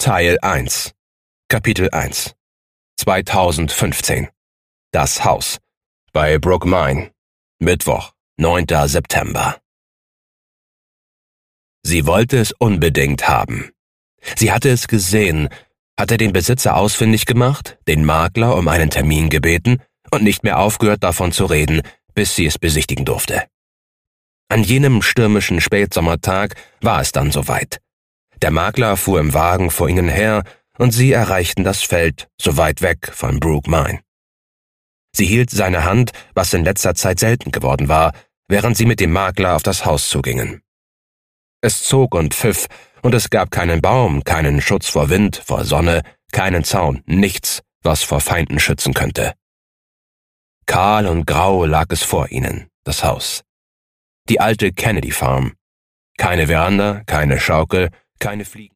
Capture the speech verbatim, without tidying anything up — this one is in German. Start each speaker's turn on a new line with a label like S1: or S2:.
S1: Teil eins Kapitel eins zweitausendfünfzehn Das Haus bei Brookmine Mittwoch, neunter September. Sie wollte es unbedingt haben. Sie hatte es gesehen, hatte den Besitzer ausfindig gemacht, den Makler um einen Termin gebeten und nicht mehr aufgehört davon zu reden, bis sie es besichtigen durfte. An jenem stürmischen Spätsommertag war es dann soweit. Der Makler fuhr im Wagen vor ihnen her, und sie erreichten das Feld, so weit weg von Brookmine. Sie hielt seine Hand, was in letzter Zeit selten geworden war, während sie mit dem Makler auf das Haus zugingen. Es zog und pfiff, und es gab keinen Baum, keinen Schutz vor Wind, vor Sonne, keinen Zaun, nichts, was vor Feinden schützen könnte. Kahl und grau lag es vor ihnen, das Haus. Die alte Kennedy Farm. Keine Veranda, keine Schaukel, keine Fliegen.